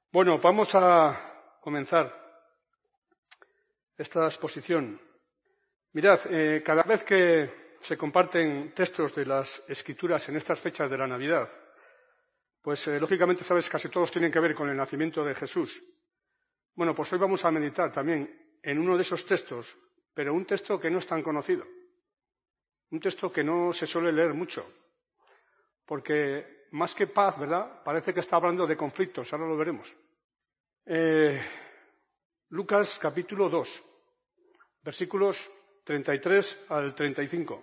Bueno, vamos a comenzar esta exposición. Mirad, cada vez que se comparten textos de las Escrituras en estas fechas de la Navidad, pues lógicamente, sabes, casi todos tienen que ver con el nacimiento de Jesús. Bueno, pues hoy vamos a meditar también en uno de esos textos, pero un texto que no es tan conocido, un texto que no se suele leer mucho, porque más que paz, ¿verdad?, parece que está hablando de conflictos, ahora lo veremos. Lucas capítulo 2, versículos 33 al 35.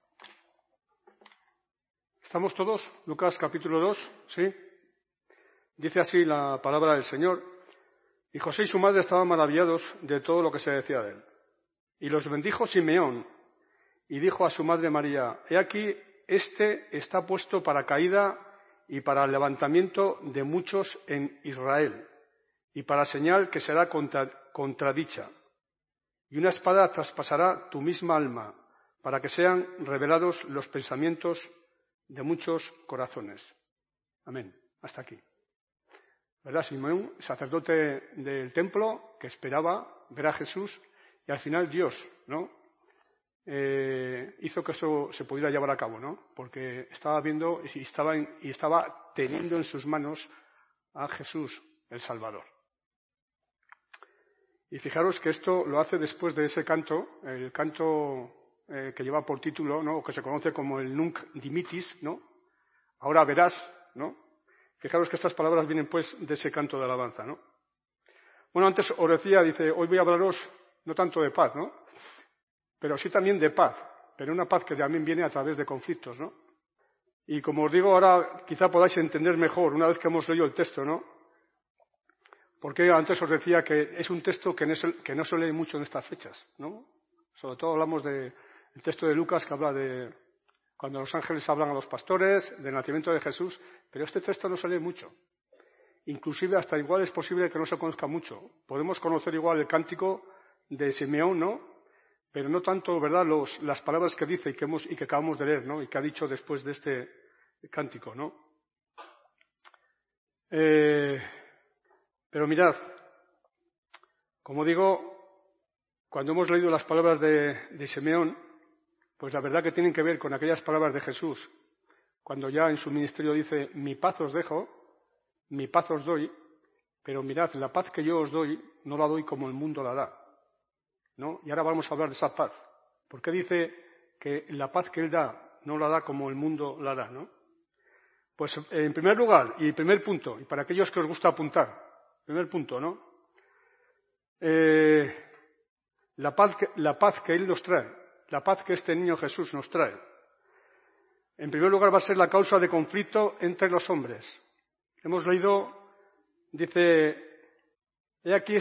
¿Estamos todos? Lucas capítulo 2, ¿sí? Dice así la palabra del Señor: y José y su madre estaban maravillados de todo lo que se decía de él. Y los bendijo Simeón, y dijo a su madre María: he aquí, este está puesto para caída y para el levantamiento de muchos en Israel, y para señal que será contradicha. Y una espada traspasará tu misma alma, para que sean revelados los pensamientos de muchos corazones. Amén. Hasta aquí. ¿Verdad? Simeón, sacerdote del templo, que esperaba ver a Jesús, y al final Dios, ¿no?, hizo que eso se pudiera llevar a cabo, ¿no? Porque estaba viendo y estaba teniendo en sus manos a Jesús, el Salvador. Y fijaros que esto lo hace después de ese canto, el canto que lleva por título, ¿no?, o que se conoce como el Nunc Dimittis, ¿no? Ahora verás, ¿no? Fijaros que estas palabras vienen pues de ese canto de alabanza, ¿no? Bueno, antes os decía, dice, hoy voy a hablaros no tanto de paz, ¿no?, pero sí también de paz, pero una paz que también viene a través de conflictos, ¿no? Y como os digo, ahora quizá podáis entender mejor una vez que hemos leído el texto, ¿no? Porque antes os decía que es un texto que no se lee mucho en estas fechas, ¿no? Sobre todo hablamos del texto de Lucas, que habla de cuando los ángeles hablan a los pastores, del nacimiento de Jesús, pero este texto no se lee mucho. Inclusive hasta igual es posible que no se conozca mucho. Podemos conocer igual el cántico de Simeón, ¿no?, pero no tanto, ¿verdad?, las palabras que dice y que acabamos de leer, ¿no?, y que ha dicho después de este cántico, ¿no? Pero mirad, como digo, cuando hemos leído las palabras de Simeón, pues la verdad que tienen que ver con aquellas palabras de Jesús, cuando ya en su ministerio dice: mi paz os dejo, mi paz os doy, pero mirad, la paz que yo os doy no la doy como el mundo la da, ¿no? Y ahora vamos a hablar de esa paz. ¿Por qué dice que la paz que él da no la da como el mundo la da, ¿no? Pues en primer lugar, y primer punto, y para aquellos que os gusta apuntar, primer punto, ¿no? La paz que él nos trae, la paz que este niño Jesús nos trae, en primer lugar va a ser la causa de conflicto entre los hombres. Hemos leído, dice: he aquí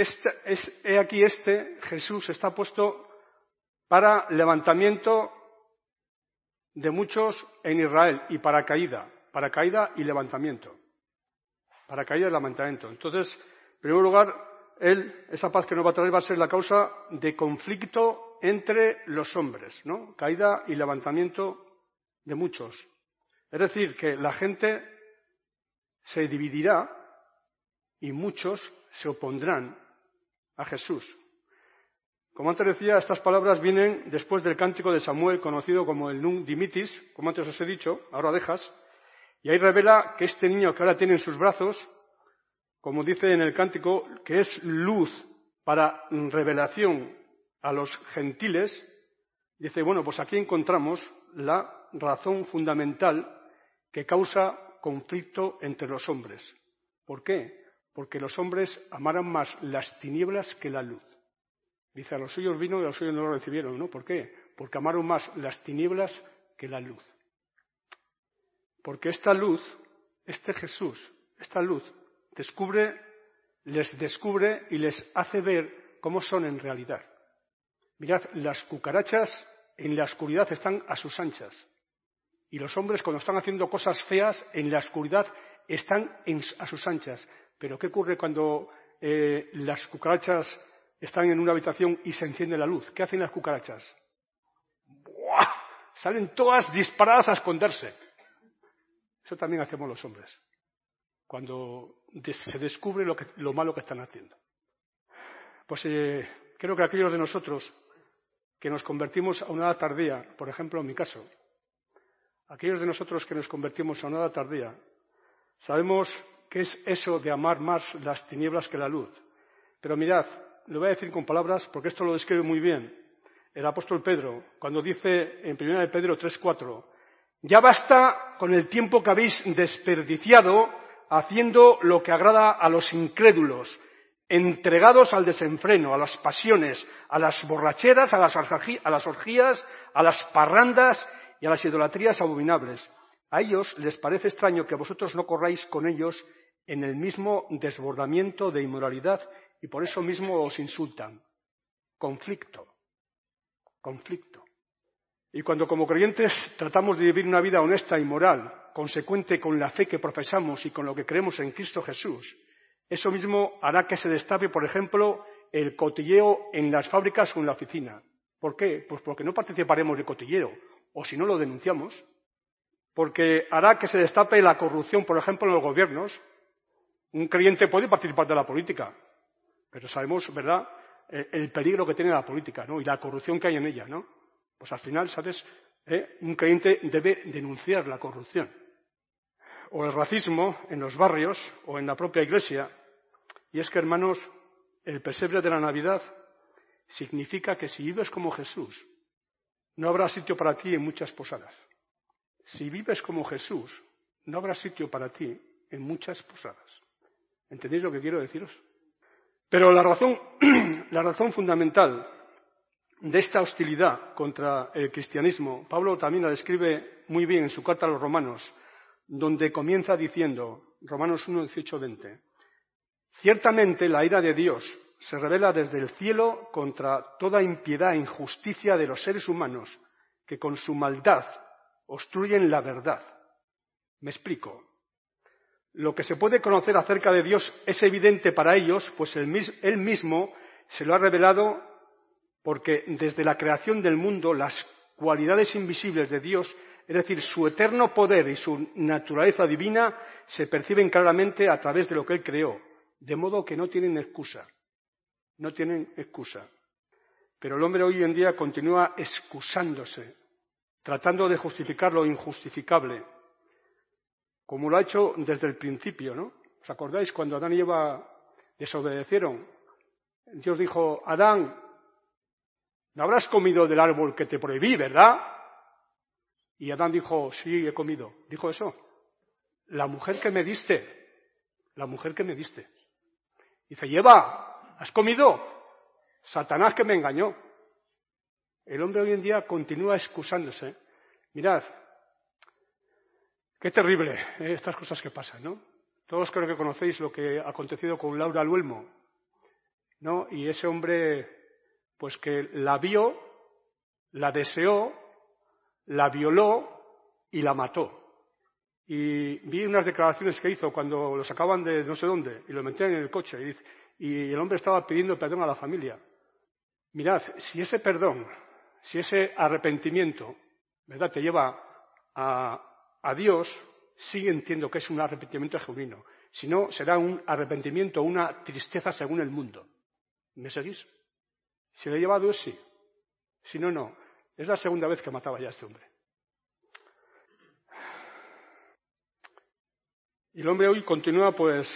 este Jesús está puesto para levantamiento de muchos en Israel y para caída y levantamiento. Para caída y levantamiento. Entonces, en primer lugar, esa paz que nos va a traer va a ser la causa de conflicto entre los hombres, ¿no? Caída y levantamiento de muchos. Es decir, que la gente se dividirá y muchos se opondrán a Jesús. Como antes decía, estas palabras vienen después del cántico de Samuel, conocido como el Nunc Dimittis, como antes os he dicho, ahora dejas, y ahí revela que este niño que ahora tiene en sus brazos, como dice en el cántico, que es luz para revelación a los gentiles, dice, bueno, pues aquí encontramos la razón fundamental que causa conflicto entre los hombres. ¿Por qué? Porque los hombres amaran más las tinieblas que la luz. Dice, a los suyos vino y a los suyos no lo recibieron, ¿no? ¿Por qué? Porque amaron más las tinieblas que la luz. Porque esta luz, este Jesús, esta luz, les descubre y les hace ver cómo son en realidad. Mirad, las cucarachas en la oscuridad están a sus anchas. Y los hombres, cuando están haciendo cosas feas, en la oscuridad están a sus anchas. Pero ¿qué ocurre cuando las cucarachas están en una habitación y se enciende la luz? ¿Qué hacen las cucarachas? ¡Buah! Salen todas disparadas a esconderse. Eso también hacemos los hombres. cuando se descubre lo malo que están haciendo. Pues creo que aquellos de nosotros que nos convertimos a una edad tardía, por ejemplo en mi caso, aquellos de nosotros que nos convertimos a una edad tardía, sabemos qué es eso de amar más las tinieblas que la luz. Pero mirad, lo voy a decir con palabras porque esto lo describe muy bien el apóstol Pedro, cuando dice en 1 de Pedro 3:4, ya basta con el tiempo que habéis desperdiciado haciendo lo que agrada a los incrédulos, entregados al desenfreno, a las pasiones, a las borracheras, a las orgías, a las parrandas y a las idolatrías abominables. A ellos les parece extraño que vosotros no corráis con ellos en el mismo desbordamiento de inmoralidad y por eso mismo os insultan. Conflicto. Y cuando como creyentes tratamos de vivir una vida honesta y moral, consecuente con la fe que profesamos y con lo que creemos en Cristo Jesús, eso mismo hará que se destape, por ejemplo, el cotilleo en las fábricas o en la oficina. ¿Por qué? Pues porque no participaremos del cotilleo, o si no lo denunciamos. Porque hará que se destape la corrupción, por ejemplo, en los gobiernos. Un creyente puede participar de la política, pero sabemos, ¿verdad?, el peligro que tiene la política, ¿no?, y la corrupción que hay en ella, ¿no? Pues al final, ¿sabes?, un creyente debe denunciar la corrupción. O el racismo en los barrios o en la propia iglesia. Y es que, hermanos, el pesebre de la Navidad significa que si vives como Jesús, no habrá sitio para ti en muchas posadas. Si vives como Jesús, no habrá sitio para ti en muchas posadas. ¿Entendéis lo que quiero deciros? Pero la razón fundamental de esta hostilidad contra el cristianismo, Pablo también la describe muy bien en su carta a los Romanos, donde comienza diciendo, Romanos 1, 18, 20, ciertamente la ira de Dios se revela desde el cielo contra toda impiedad e injusticia de los seres humanos que con su maldad obstruyen la verdad. Me explico. Lo que se puede conocer acerca de Dios es evidente para ellos, pues Él mismo se lo ha revelado porque desde la creación del mundo las cualidades invisibles de Dios, es decir, su eterno poder y su naturaleza divina, se perciben claramente a través de lo que Él creó, de modo que no tienen excusa. No tienen excusa. Pero el hombre hoy en día continúa excusándose, tratando de justificar lo injustificable, como lo ha hecho desde el principio, ¿no? ¿Os acordáis cuando Adán y Eva desobedecieron? Dios dijo, Adán, no habrás comido del árbol que te prohibí, ¿verdad? Y Adán dijo, sí, he comido. ¿Dijo eso? La mujer que me diste. Dice, y Eva, ¿has comido? Satanás que me engañó. El hombre hoy en día continúa excusándose. Mirad, qué terrible estas cosas que pasan, ¿no? Todos creo que conocéis lo que ha acontecido con Laura Luelmo, ¿no? Y ese hombre, pues que la vio, la deseó, la violó y la mató. Y vi unas declaraciones que hizo cuando lo sacaban de no sé dónde y lo metían en el coche y el hombre estaba pidiendo perdón a la familia. Mirad, si ese perdón, si ese arrepentimiento, ¿verdad?, te lleva a Dios, sí entiendo que es un arrepentimiento genuino. Si no, será un arrepentimiento, una tristeza según el mundo. ¿Me seguís? Si le lleva a Dios, sí. Si no, no. Es la segunda vez que mataba ya a este hombre. Y el hombre hoy continúa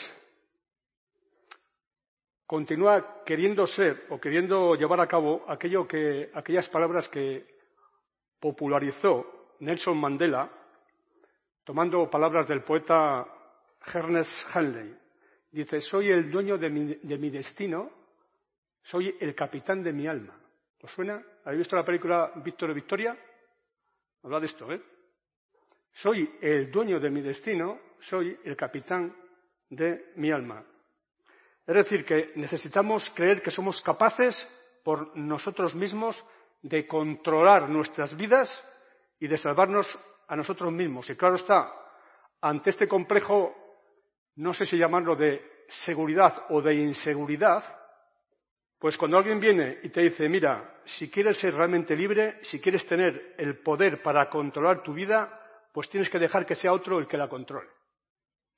queriendo ser o queriendo llevar a cabo aquellas palabras que popularizó Nelson Mandela, tomando palabras del poeta Ernest Hemingway. Dice, soy el dueño de mi destino, soy el capitán de mi alma. ¿Os suena? ¿Habéis visto la película Víctor y Victoria? Habla de esto, ¿eh? Soy el dueño de mi destino, soy el capitán de mi alma. Es decir, que necesitamos creer que somos capaces por nosotros mismos de controlar nuestras vidas y de salvarnos a nosotros mismos. Y claro está, ante este complejo, no sé si llamarlo de seguridad o de inseguridad, pues cuando alguien viene y te dice, mira, si quieres ser realmente libre, si quieres tener el poder para controlar tu vida, pues tienes que dejar que sea otro el que la controle.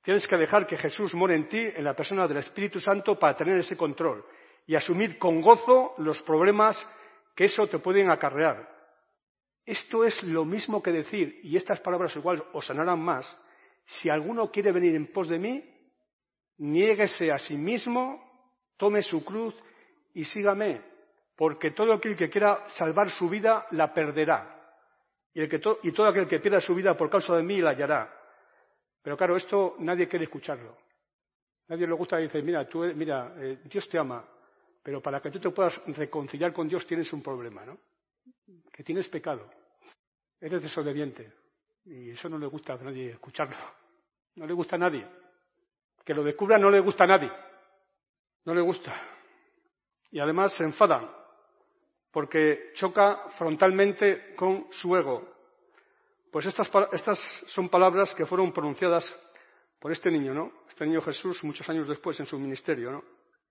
Tienes que dejar que Jesús more en ti, en la persona del Espíritu Santo, para tener ese control y asumir con gozo los problemas que eso te pueden acarrear. Esto es lo mismo que decir, y estas palabras igual os sonarán más: si alguno quiere venir en pos de mí, niéguese a sí mismo, tome su cruz y sígame, porque todo aquel que quiera salvar su vida la perderá, y todo aquel que pierda su vida por causa de mí la hallará. Pero claro, esto nadie quiere escucharlo. Nadie le gusta y dice, mira, Dios te ama, pero para que tú te puedas reconciliar con Dios tienes un problema, ¿no? Que tienes pecado, eres desobediente. Y eso no le gusta a nadie escucharlo. No le gusta a nadie. Que lo descubra no le gusta a nadie. No le gusta. Y además se enfadan, porque choca frontalmente con su ego. Pues estas son palabras que fueron pronunciadas por este niño, ¿no? Este niño Jesús, muchos años después en su ministerio, ¿no?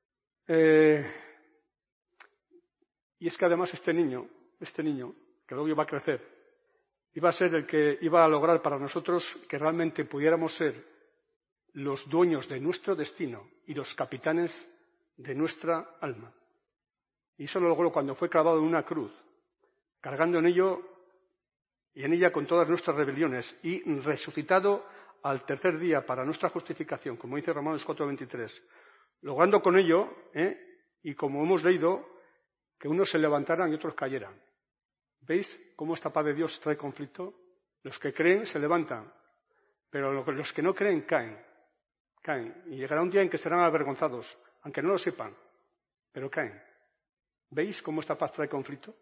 Y es que además este niño, que luego iba a crecer, iba a ser el que iba a lograr para nosotros que realmente pudiéramos ser los dueños de nuestro destino y los capitanes de nuestra alma. Y eso lo logró cuando fue clavado en una cruz, cargando en ello y en ella con todas nuestras rebeliones, y resucitado al tercer día para nuestra justificación, como dice Romanos 4:23, logrando con ello, y como hemos leído, que unos se levantaran y otros cayeran. ¿Veis cómo esta paz de Dios trae conflicto? Los que creen se levantan, pero los que no creen caen. Y llegará un día en que serán avergonzados, aunque no lo sepan, pero caen. ¿Veis cómo esta paz trae conflicto?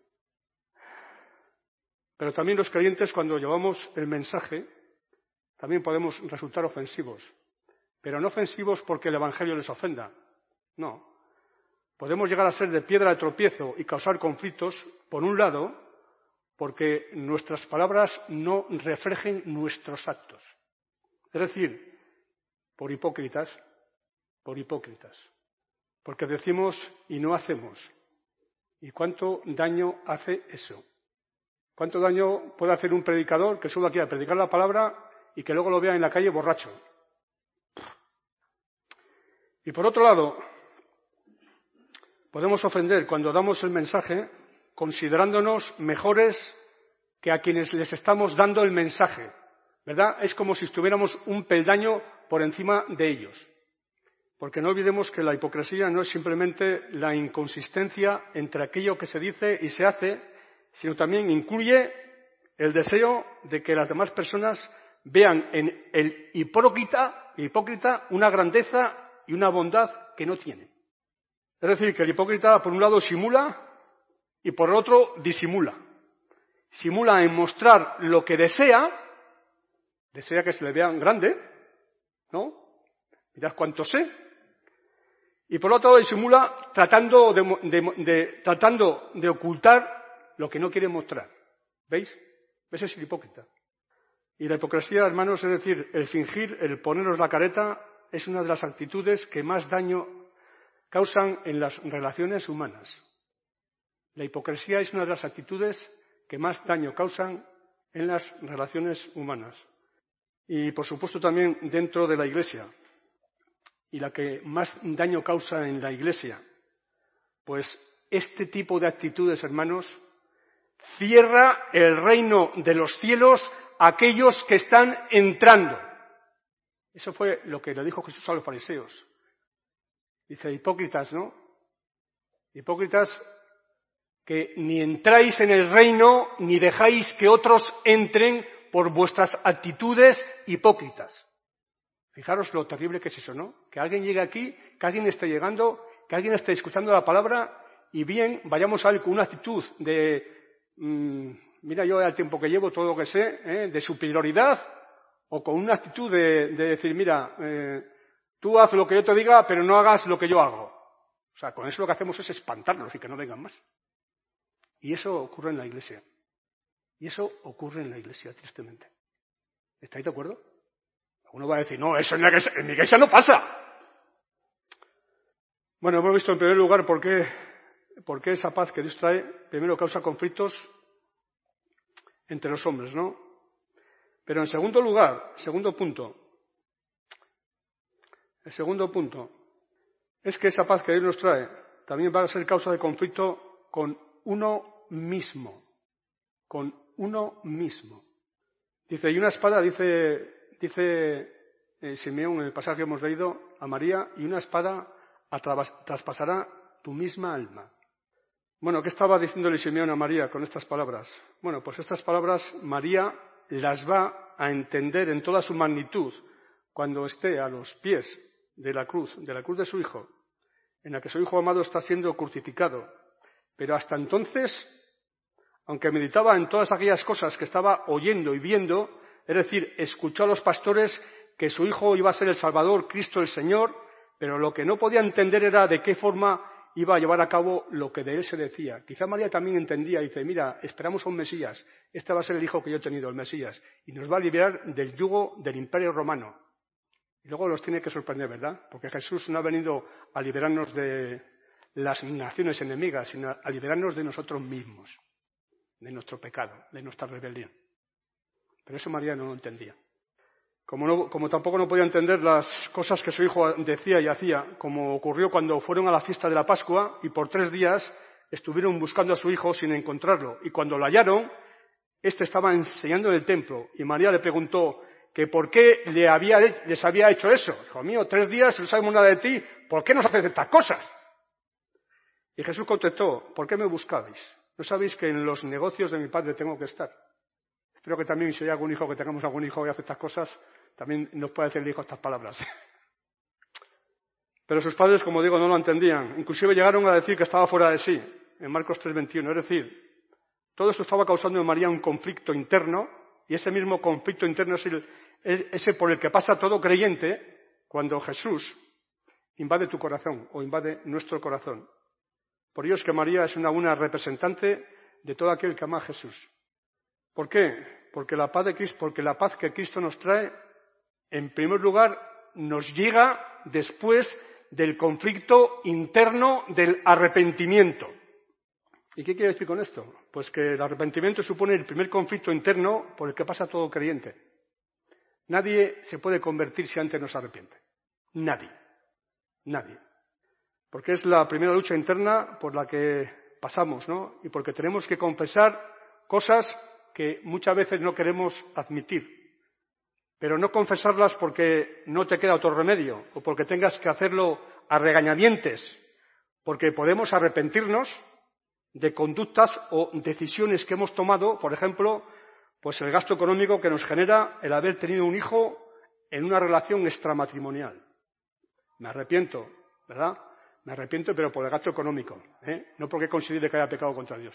Pero también los creyentes, cuando llevamos el mensaje, también podemos resultar ofensivos. Pero no ofensivos porque el Evangelio les ofenda. No. Podemos llegar a ser de piedra de tropiezo y causar conflictos, por un lado, porque nuestras palabras no reflejen nuestros actos. Es decir, por hipócritas. Porque decimos y no hacemos. ¿Y cuánto daño hace eso? ¿Cuánto daño puede hacer un predicador que solo quiera predicar la palabra y que luego lo vea en la calle borracho? Y por otro lado, podemos ofender cuando damos el mensaje considerándonos mejores que a quienes les estamos dando el mensaje, ¿verdad? Es como si estuviéramos un peldaño por encima de ellos. Porque no olvidemos que la hipocresía no es simplemente la inconsistencia entre aquello que se dice y se hace, sino también incluye el deseo de que las demás personas vean en el hipócrita una grandeza y una bondad que no tiene. Es decir, que el hipócrita por un lado simula y por el otro disimula. Simula en mostrar lo que desea que se le vean grande, ¿no? Mirad cuánto sé. Y por otro lado disimula tratando de ocultar lo que no quiere mostrar. ¿Veis? Ese es el hipócrita. Y la hipocresía, hermanos, es decir, el fingir, el ponernos la careta, es una de las actitudes que más daño causan en las relaciones humanas. La hipocresía es una de las actitudes que más daño causan en las relaciones humanas. Y, por supuesto, también dentro de la Iglesia. Y la que más daño causa en la Iglesia, pues este tipo de actitudes, hermanos, cierra el reino de los cielos a aquellos que están entrando. Eso fue lo que le dijo Jesús a los fariseos. Dice, hipócritas, ¿no? Hipócritas que ni entráis en el reino ni dejáis que otros entren por vuestras actitudes hipócritas. Fijaros lo terrible que es eso, ¿no? Que alguien llegue aquí, que alguien esté llegando, que alguien esté escuchando la palabra y bien vayamos a él con una actitud de mira yo el tiempo que llevo, todo lo que sé, de superioridad, o con una actitud de decir, mira, tú haz lo que yo te diga, pero no hagas lo que yo hago. O sea, con eso lo que hacemos es espantarlos y que no vengan más. Y eso ocurre en la Iglesia. Tristemente. ¿Estáis de acuerdo? Uno va a decir, no, eso en mi iglesia no pasa. Bueno, hemos visto en primer lugar por qué esa paz que Dios trae, primero causa conflictos entre los hombres, ¿no? Pero en segundo lugar, segundo punto, El segundo punto es que esa paz que Dios nos trae también va a ser causa de conflicto con uno mismo. Con uno mismo. Dice, y una espada, dice Simeón en el pasaje que hemos leído a María, y una espada traspasará tu misma alma. Bueno, ¿qué estaba diciéndole Simeón a María con estas palabras? Bueno, pues estas palabras María las va a entender en toda su magnitud cuando esté a los pies de la cruz de su Hijo, en la que su Hijo amado está siendo crucificado. Pero hasta entonces, aunque meditaba en todas aquellas cosas que estaba oyendo y viendo, es decir, escuchó a los pastores que su Hijo iba a ser el Salvador, Cristo el Señor, pero lo que no podía entender era de qué forma iba a llevar a cabo lo que de él se decía. Quizá María también entendía y dice, mira, esperamos a un Mesías, este va a ser el Hijo que yo he tenido, el Mesías, y nos va a liberar del yugo del Imperio Romano. Y luego los tiene que sorprender, ¿verdad? Porque Jesús no ha venido a liberarnos de las naciones enemigas, sino a liberarnos de nosotros mismos, de nuestro pecado, de nuestra rebelión. Pero eso María no lo entendía. Como tampoco no podía entender las cosas que su hijo decía y hacía, como ocurrió cuando fueron a la fiesta de la Pascua y por 3 días estuvieron buscando a su hijo sin encontrarlo. Y cuando lo hallaron, éste estaba enseñando en el templo y María le preguntó que por qué les había hecho eso. Hijo mío, 3 días no sabemos nada de ti, ¿por qué nos haces estas cosas? Y Jesús contestó, ¿por qué me buscabais? ¿No sabéis que en los negocios de mi Padre tengo que estar? Espero que también, si hay algún hijo, que tengamos algún hijo que hace estas cosas, también nos pueda decir el hijo estas palabras. Pero sus padres, como digo, no lo entendían. Inclusive llegaron a decir que estaba fuera de sí, en Marcos 3:21. Es decir, todo esto estaba causando en María un conflicto interno, y ese mismo conflicto interno es ese por el que pasa todo creyente cuando Jesús invade tu corazón o invade nuestro corazón. Por ello es que María es una buena representante de todo aquel que ama a Jesús. ¿Por qué? Porque la paz que Cristo nos trae, en primer lugar, nos llega después del conflicto interno del arrepentimiento. ¿Y qué quiere decir con esto? Pues que el arrepentimiento supone el primer conflicto interno por el que pasa todo creyente. Nadie se puede convertir si antes no se arrepiente. Nadie. Nadie. Porque es la primera lucha interna por la que pasamos, ¿no? Y porque tenemos que confesar cosas que muchas veces no queremos admitir. Pero no confesarlas porque no te queda otro remedio o porque tengas que hacerlo a regañadientes, porque podemos arrepentirnos de conductas o decisiones que hemos tomado, por ejemplo, pues el gasto económico que nos genera el haber tenido un hijo en una relación extramatrimonial. Me arrepiento, ¿verdad? Me arrepiento, pero por el gasto económico, no porque considere que haya pecado contra Dios.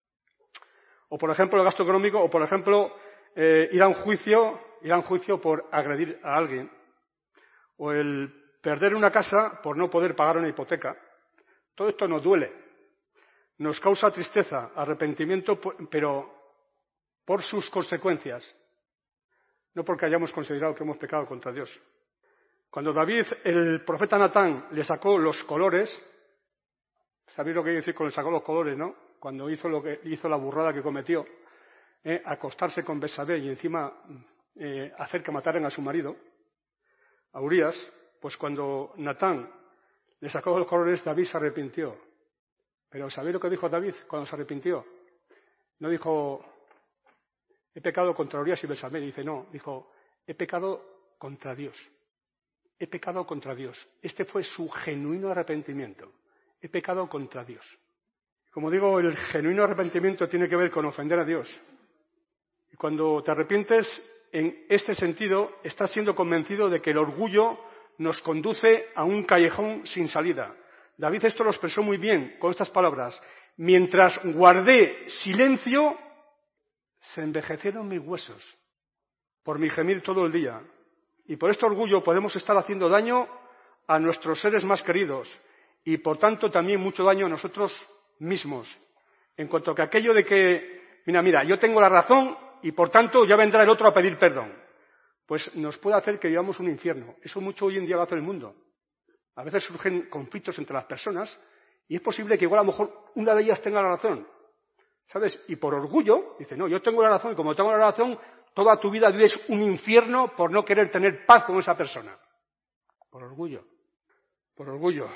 O, por ejemplo, el gasto económico, o, por ejemplo, ir a un juicio por agredir a alguien, o el perder una casa por no poder pagar una hipoteca. Todo esto nos duele, nos causa tristeza, arrepentimiento, pero por sus consecuencias, no porque hayamos considerado que hemos pecado contra Dios. Cuando David, el profeta Natán, le sacó los colores, ¿sabéis lo que quiere decir con le sacó los colores, no? Cuando hizo la burrada que cometió, acostarse con Betsabé y encima hacer que mataran a su marido, a Urías, pues cuando Natán le sacó los colores, David se arrepintió. Pero ¿sabéis lo que dijo David cuando se arrepintió? No dijo, he pecado contra Urías y Betsabé, dice, no, dijo, he pecado contra Dios. He pecado contra Dios. Este fue su genuino arrepentimiento. He pecado contra Dios. Como digo, el genuino arrepentimiento tiene que ver con ofender a Dios. Y cuando te arrepientes, en este sentido, estás siendo convencido de que el orgullo nos conduce a un callejón sin salida. David esto lo expresó muy bien con estas palabras. Mientras guardé silencio, se envejecieron mis huesos por mi gemir todo el día. Y por este orgullo podemos estar haciendo daño a nuestros seres más queridos y, por tanto, también mucho daño a nosotros mismos. En cuanto a que aquello de que, mira, yo tengo la razón y, por tanto, ya vendrá el otro a pedir perdón. Pues nos puede hacer que vivamos un infierno. Eso mucho hoy en día lo hace el mundo. A veces surgen conflictos entre las personas y es posible que igual a lo mejor una de ellas tenga la razón. ¿Sabes? Y por orgullo, dice, no, yo tengo la razón y como tengo la razón, toda tu vida vives un infierno por no querer tener paz con esa persona. Por orgullo. Por orgullo.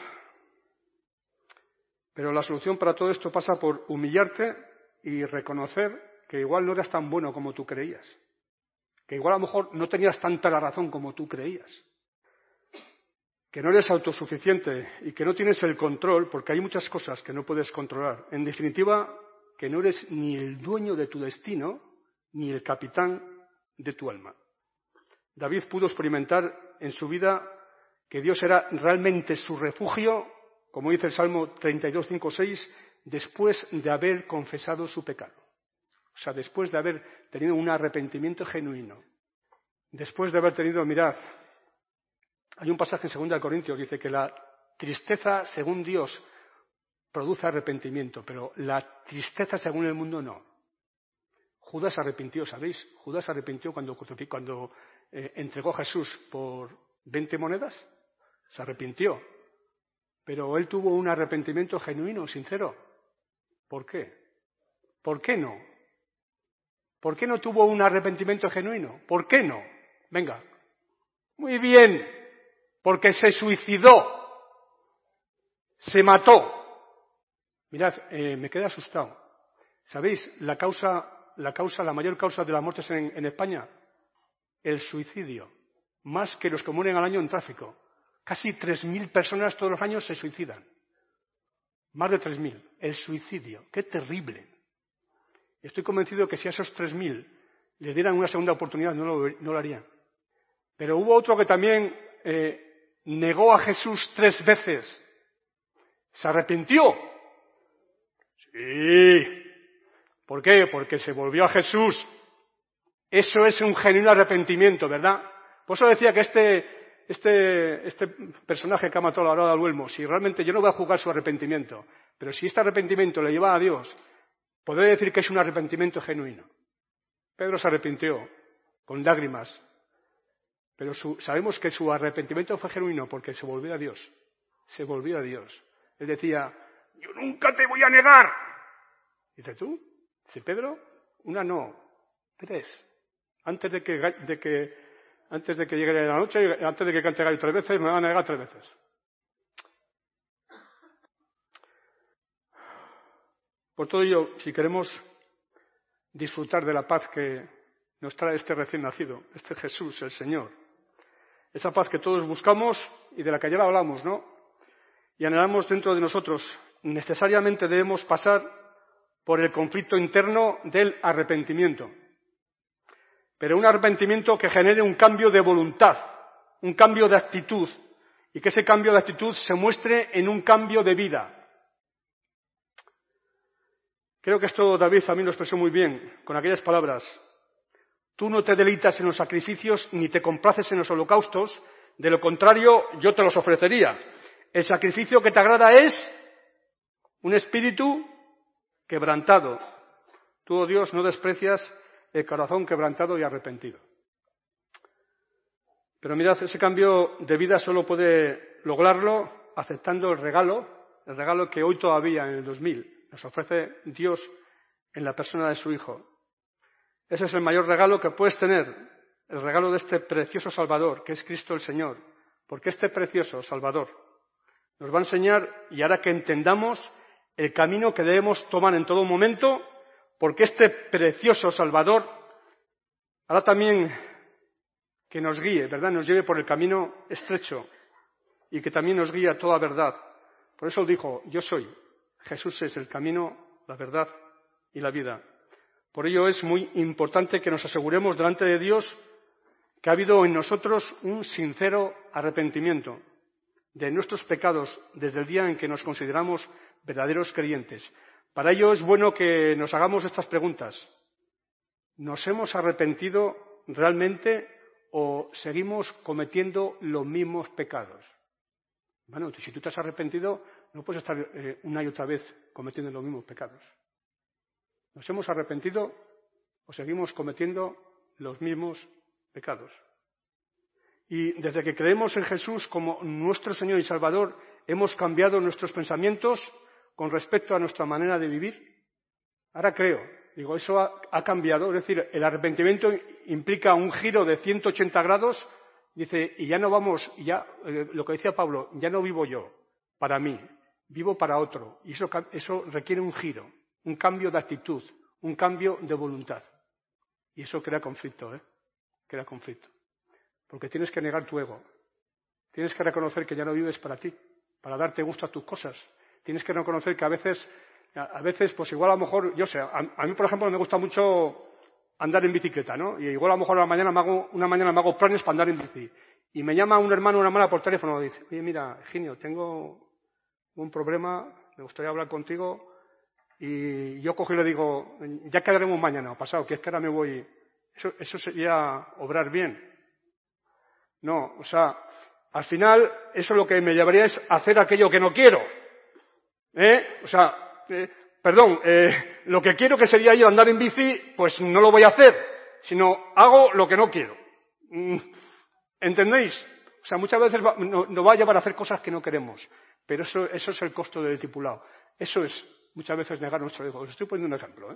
Pero la solución para todo esto pasa por humillarte y reconocer que igual no eras tan bueno como tú creías. Que igual a lo mejor no tenías tanta la razón como tú creías. Que no eres autosuficiente y que no tienes el control, porque hay muchas cosas que no puedes controlar. En definitiva, que no eres ni el dueño de tu destino, ni el capitán de tu alma. David pudo experimentar en su vida que Dios era realmente su refugio, como dice el Salmo 32, 5, 6, después de haber confesado su pecado. O sea, después de haber tenido un arrepentimiento genuino. Después de haber tenido, mirad, hay un pasaje en 2 Corintios, dice que la tristeza, según Dios, produce arrepentimiento, pero la tristeza, según el mundo, no. Judas se arrepintió, ¿sabéis? Judas se arrepintió cuando entregó a Jesús por 20 monedas. Se arrepintió. Pero él tuvo un arrepentimiento genuino, sincero. ¿Por qué? ¿Por qué no? ¿Por qué no tuvo un arrepentimiento genuino? ¿Por qué no? Venga. Muy bien. Porque se suicidó. Se mató. Mirad, me quedé asustado. ¿Sabéis la mayor causa de las muertes en España? El suicidio. Más que los que mueren al año en tráfico. Casi 3.000 personas todos los años se suicidan. Más de 3.000. El suicidio. ¡Qué terrible! Estoy convencido que si a esos 3.000 les dieran una segunda oportunidad no lo harían. Pero hubo otro que también negó a Jesús 3 veces. ¿Se arrepintió? Sí. ¿Por qué? Porque se volvió a Jesús. Eso es un genuino arrepentimiento, ¿verdad? Por eso decía que este personaje que ha matado a la hora del Huelmo, si realmente yo no voy a juzgar su arrepentimiento, pero si este arrepentimiento le lleva a Dios, podré decir que es un arrepentimiento genuino. Pedro se arrepintió con lágrimas, pero sabemos que su arrepentimiento fue genuino porque se volvió a Dios. Se volvió a Dios. Él decía, yo nunca te voy a negar. Dice tú, dice Pedro, una no, 3. Antes de que llegue la noche, antes de que cante gallo 3 veces, me van a negar 3 veces. Por todo ello, si queremos disfrutar de la paz que nos trae este recién nacido, este Jesús, el Señor, esa paz que todos buscamos y de la que ayer hablamos, ¿no? Y anhelamos dentro de nosotros, necesariamente debemos pasar por el conflicto interno del arrepentimiento. Pero un arrepentimiento que genere un cambio de voluntad, un cambio de actitud, y que ese cambio de actitud se muestre en un cambio de vida. Creo que esto David también lo expresó muy bien, con aquellas palabras. Tú no te deleitas en los sacrificios ni te complaces en los holocaustos, de lo contrario yo te los ofrecería. El sacrificio que te agrada es un espíritu quebrantado. Tú, oh Dios, no desprecias el corazón quebrantado y arrepentido. Pero mirad, ese cambio de vida solo puede lograrlo aceptando el regalo que hoy todavía, en el 2000, nos ofrece Dios en la persona de su Hijo. Ese es el mayor regalo que puedes tener, el regalo de este precioso Salvador, que es Cristo el Señor, porque este precioso Salvador nos va a enseñar y hará que entendamos el camino que debemos tomar en todo momento, porque este precioso Salvador hará también que nos guíe, ¿verdad? Nos lleve por el camino estrecho y que también nos guíe a toda verdad. Por eso dijo, yo soy. Jesús es el camino, la verdad y la vida. Por ello es muy importante que nos aseguremos delante de Dios que ha habido en nosotros un sincero arrepentimiento de nuestros pecados desde el día en que nos consideramos verdaderos creyentes. Para ello es bueno que nos hagamos estas preguntas. ¿Nos hemos arrepentido realmente o seguimos cometiendo los mismos pecados? Bueno, si tú te has arrepentido, no puedes estar una y otra vez cometiendo los mismos pecados. ¿Nos hemos arrepentido o seguimos cometiendo los mismos pecados? Y desde que creemos en Jesús como nuestro Señor y Salvador, hemos cambiado nuestros pensamientos con respecto a nuestra manera de vivir. Ahora creo, eso ha cambiado, es decir, el arrepentimiento implica un giro de 180 grados Dice, y ya no vamos, lo que decía Pablo, ya no vivo yo para mí, vivo para otro. Y eso requiere un giro, un cambio de actitud, un cambio de voluntad. Y eso crea conflicto, crea conflicto. Porque tienes que negar tu ego. Tienes que reconocer que ya no vives para ti, para darte gusto a tus cosas. Tienes que reconocer que a veces, pues igual a lo mejor, yo sé, a mí por ejemplo me gusta mucho andar en bicicleta, ¿no? Y igual a lo mejor una mañana me hago planes para andar en bici. Y me llama un hermano o una hermana por teléfono y dice, oye, mira, Eugenio, tengo un problema, me gustaría hablar contigo. Y yo cojo y le digo, ya quedaremos mañana o pasado, que es que ahora me voy. Eso sería obrar bien. No, o sea, al final eso lo que me llevaría es hacer aquello que no quiero. O sea, lo que quiero que sería ir a andar en bici, pues no lo voy a hacer, sino hago lo que no quiero. ¿Entendéis? O sea, muchas veces nos va a llevar a hacer cosas que no queremos, pero eso es el costo del discipulado. Eso es muchas veces negar nuestro ego. Os estoy poniendo un ejemplo.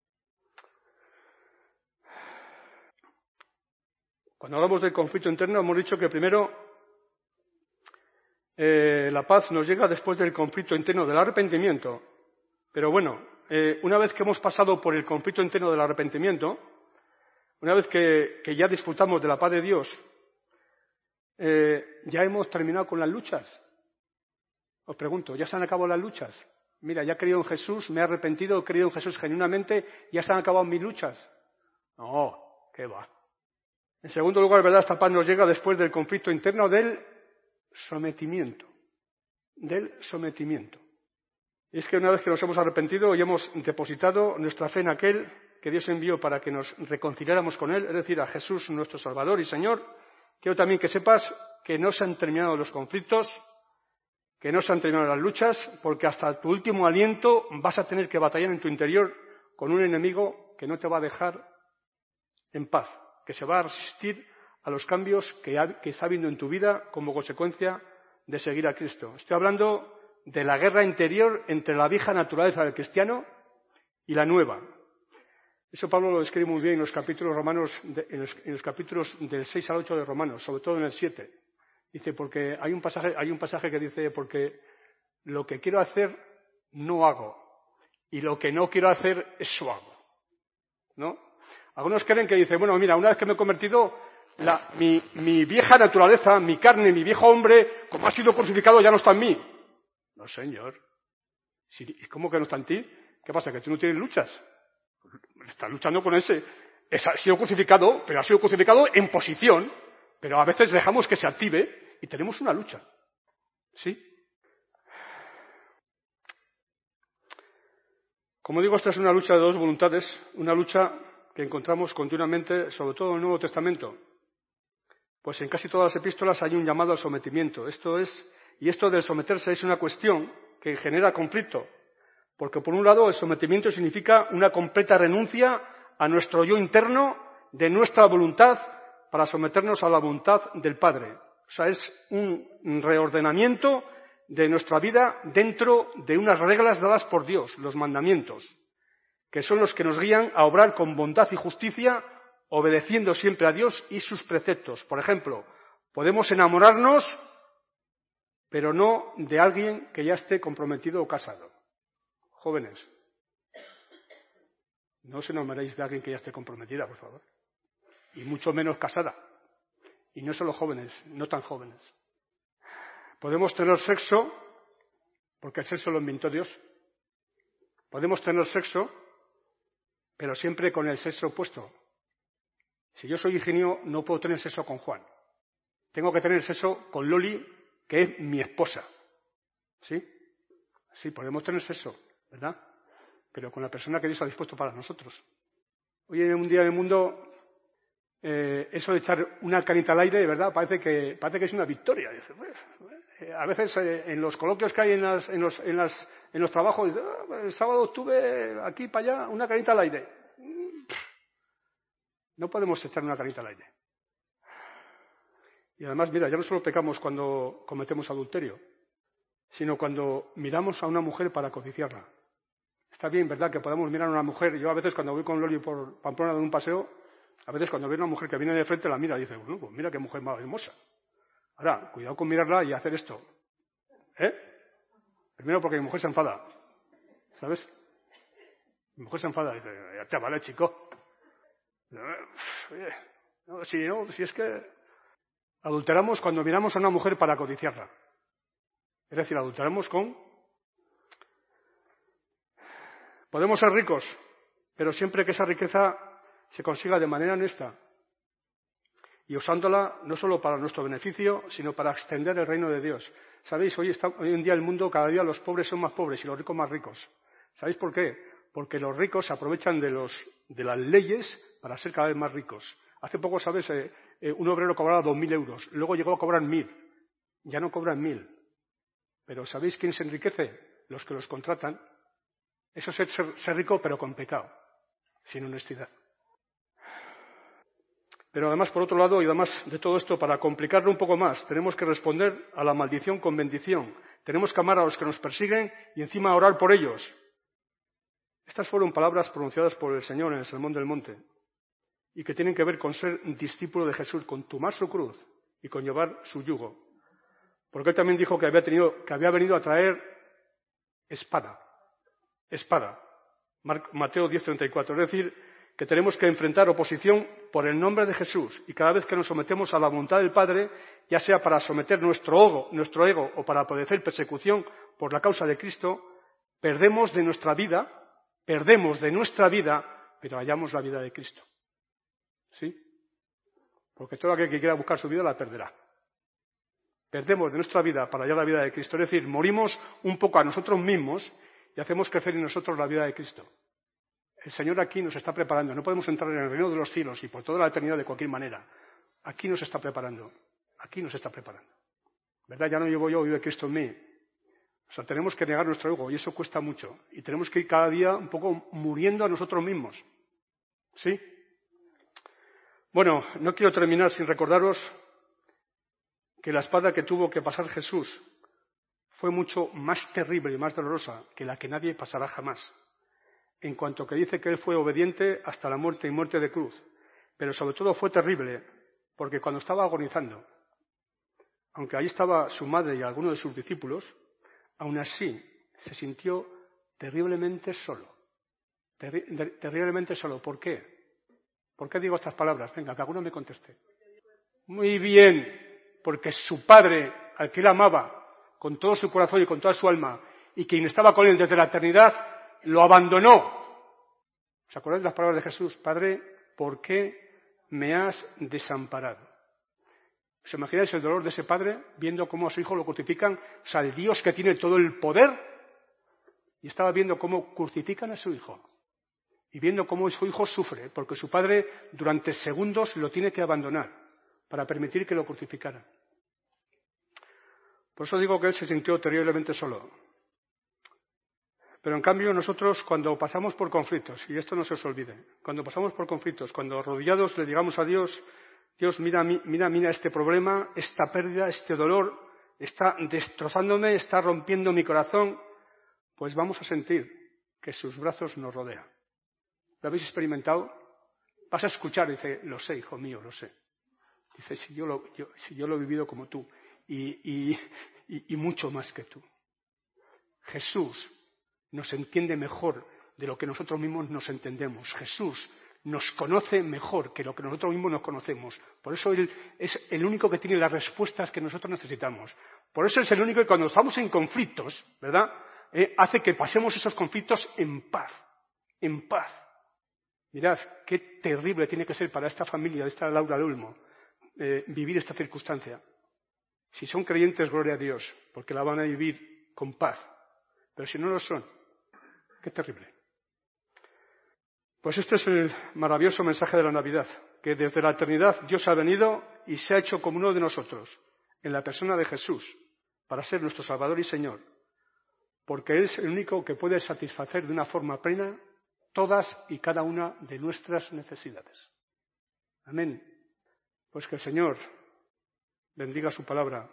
Cuando hablamos del conflicto interno hemos dicho que primero la paz nos llega después del conflicto interno del arrepentimiento. Pero bueno, una vez que hemos pasado por el conflicto interno del arrepentimiento, una vez que ya disfrutamos de la paz de Dios, ya hemos terminado con las luchas. Os pregunto, ¿ya se han acabado las luchas? Mira, ya he creído en Jesús, me he arrepentido, he creído en Jesús genuinamente, ¿ya se han acabado mis luchas? No, ¿qué va? En segundo lugar, ¿verdad? Esta paz nos llega después del conflicto interno del sometimiento. Del sometimiento. Y es que una vez que nos hemos arrepentido y hemos depositado nuestra fe en aquel que Dios envió para que nos reconciliáramos con Él, es decir, a Jesús nuestro Salvador y Señor, quiero también que sepas que no se han terminado los conflictos, que no se han terminado las luchas, porque hasta tu último aliento vas a tener que batallar en tu interior con un enemigo que no te va a dejar en paz, que se va a resistir a los cambios que está habiendo en tu vida como consecuencia de seguir a Cristo. Estoy hablando de la guerra interior entre la vieja naturaleza del cristiano y la nueva. Eso Pablo lo describe muy bien en los capítulos romanos, en los capítulos del 6 al 8 de Romanos, sobre todo en el 7. Dice, porque hay un pasaje que dice, porque lo que quiero hacer no hago, y lo que no quiero hacer eso hago. ¿No? Algunos creen que dicen, bueno, mira, una vez que me he convertido, mi vieja naturaleza, mi carne, mi viejo hombre, como ha sido crucificado, ya no está en mí. No, señor. ¿Cómo que no está en ti? ¿Qué pasa? ¿Que tú no tienes luchas? Estás luchando con ese. Ha sido crucificado, pero ha sido crucificado en posición, pero a veces dejamos que se active y tenemos una lucha. ¿Sí? Como digo, esta es una lucha de dos voluntades, una lucha que encontramos continuamente, sobre todo en el Nuevo Testamento. Pues en casi todas las epístolas hay un llamado al sometimiento. Esto del someterse es una cuestión que genera conflicto, porque por un lado el sometimiento significa una completa renuncia a nuestro yo interno de nuestra voluntad para someternos a la voluntad del Padre. O sea, es un reordenamiento de nuestra vida dentro de unas reglas dadas por Dios, los mandamientos, que son los que nos guían a obrar con bondad y justicia, obedeciendo siempre a Dios y sus preceptos. Por ejemplo, podemos enamorarnos, pero no de alguien que ya esté comprometido o casado. Jóvenes, no os enamoréis de alguien que ya esté comprometida, por favor. Y mucho menos casada. Y no solo jóvenes, no tan jóvenes. Podemos tener sexo, porque el sexo lo inventó Dios. Podemos tener sexo, pero siempre con el sexo opuesto. Si yo soy Eugenio, no puedo tener sexo con Juan. Tengo que tener sexo con Loli, que es mi esposa. ¿Sí? Sí, podemos tener sexo, ¿verdad? Pero con la persona que Dios ha dispuesto para nosotros. Hoy en un día del mundo, eso de echar una canita al aire, ¿verdad? Parece que es una victoria. A veces en los coloquios que hay en los trabajos, el sábado estuve aquí para allá, una canita al aire. No podemos echar una canita al aire. Y además, mira, ya no solo pecamos cuando cometemos adulterio, sino cuando miramos a una mujer para codiciarla. Está bien, ¿verdad?, que podamos mirar a una mujer. Yo a veces cuando voy con Loli por Pamplona de un paseo, A veces cuando ve una mujer que viene de frente la mira y dice, bueno, pues mira qué mujer más hermosa. Ahora, cuidado con mirarla y hacer esto. Primero porque mi mujer se enfada, ¿sabes? Mi mujer se enfada y dice, ya te vale, chico. Oye, no, si es que adulteramos cuando miramos a una mujer para codiciarla. Es decir, adulteramos con... Podemos ser ricos, pero siempre que esa riqueza se consiga de manera honesta y usándola no solo para nuestro beneficio, sino para extender el reino de Dios. ¿Sabéis? Hoy en día el mundo, cada día los pobres son más pobres y los ricos más ricos. ¿Sabéis por qué? Porque los ricos se aprovechan de las leyes para ser cada vez más ricos. Hace poco, ¿sabes? Un obrero cobraba 2.000 euros, luego llegó a cobrar 1.000. Ya no cobran 1.000. Pero ¿sabéis quién se enriquece? Los que los contratan. Eso es ser rico, pero con pecado, sin honestidad. Pero además, por otro lado, y además de todo esto, para complicarlo un poco más, tenemos que responder a la maldición con bendición. Tenemos que amar a los que nos persiguen y encima orar por ellos. Estas fueron palabras pronunciadas por el Señor en el Sermón del Monte y que tienen que ver con ser discípulo de Jesús, con tomar su cruz y con llevar su yugo. Porque él también dijo que había venido a traer espada. Mateo 10:34. Es decir, que tenemos que enfrentar oposición por el nombre de Jesús y cada vez que nos sometemos a la voluntad del Padre, ya sea para someter nuestro ego o para padecer persecución por la causa de Cristo, perdemos de nuestra vida, pero hallamos la vida de Cristo. ¿Sí? Porque todo aquel que quiera buscar su vida la perderá. Perdemos de nuestra vida para hallar la vida de Cristo. Es decir, morimos un poco a nosotros mismos y hacemos crecer en nosotros la vida de Cristo. El Señor aquí nos está preparando. No podemos entrar en el reino de los cielos y por toda la eternidad de cualquier manera. Aquí nos está preparando. ¿Verdad? Ya no vivo yo, vive Cristo en mí. O sea, tenemos que negar nuestro ego y eso cuesta mucho. Y tenemos que ir cada día un poco muriendo a nosotros mismos. ¿Sí? Bueno, no quiero terminar sin recordaros que la espada que tuvo que pasar Jesús fue mucho más terrible y más dolorosa que la que nadie pasará jamás. En cuanto que dice que él fue obediente hasta la muerte y muerte de cruz. Pero sobre todo fue terrible, porque cuando estaba agonizando, aunque ahí estaba su madre y algunos de sus discípulos, aún así se sintió terriblemente solo. Terriblemente solo. ¿Por qué? ¿Por qué digo estas palabras? Venga, que alguno me conteste. Muy bien, porque su padre, al que él amaba con todo su corazón y con toda su alma, y quien estaba con él desde la eternidad, lo abandonó. ¿Os acordáis de las palabras de Jesús? Padre, ¿por qué me has desamparado? ¿Os imagináis el dolor de ese padre viendo cómo a su hijo lo crucifican? O sea, el Dios que tiene todo el poder, y estaba viendo cómo crucifican a su hijo. Y viendo cómo su hijo sufre, porque su padre durante segundos lo tiene que abandonar para permitir que lo crucificaran. Por eso digo que él se sintió terriblemente solo. Pero en cambio nosotros cuando pasamos por conflictos, y esto no se os olvide, cuando pasamos por conflictos, cuando arrodillados le digamos a Dios, Dios, mira este problema, esta pérdida, este dolor, está destrozándome, está rompiendo mi corazón, pues vamos a sentir que sus brazos nos rodean. ¿Lo habéis experimentado? Vas a escuchar, dice, lo sé, hijo mío, lo sé. Dice, si yo lo he vivido como tú, y mucho más que tú. Jesús nos entiende mejor de lo que nosotros mismos nos entendemos. Jesús nos conoce mejor que lo que nosotros mismos nos conocemos. Por eso Él es el único que tiene las respuestas que nosotros necesitamos. Por eso es el único que cuando estamos en conflictos, ¿verdad?, hace que pasemos esos conflictos en paz. En paz. Mirad, qué terrible tiene que ser para esta familia de esta Laura de Olmo vivir esta circunstancia. Si son creyentes, gloria a Dios, porque la van a vivir con paz. Pero si no lo son, qué terrible. Pues este es el maravilloso mensaje de la Navidad, que desde la eternidad Dios ha venido y se ha hecho como uno de nosotros, en la persona de Jesús, para ser nuestro Salvador y Señor, porque Él es el único que puede satisfacer de una forma plena todas y cada una de nuestras necesidades. Amén. Pues que el Señor bendiga su palabra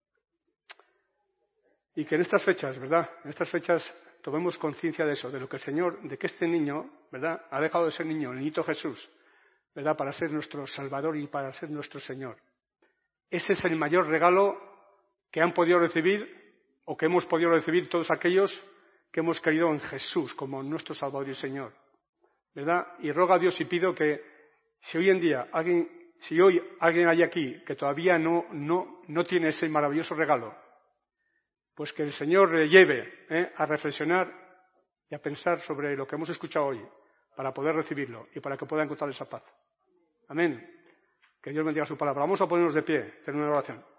y que en estas fechas, ¿verdad?, en estas fechas tomemos conciencia de eso, de lo que el Señor, de que este niño, ¿verdad?, ha dejado de ser niño, el niñito Jesús, ¿verdad?, para ser nuestro Salvador y para ser nuestro Señor. Ese es el mayor regalo que han podido recibir o que hemos podido recibir todos aquellos que hemos creído en Jesús como nuestro Salvador y Señor, ¿verdad? Y rogo a Dios y pido que si hoy alguien hay aquí que todavía no tiene ese maravilloso regalo, pues que el Señor le lleve a reflexionar y a pensar sobre lo que hemos escuchado hoy para poder recibirlo y para que pueda encontrar esa paz. Amén. Que Dios bendiga su palabra. Vamos a ponernos de pie, hacer una oración.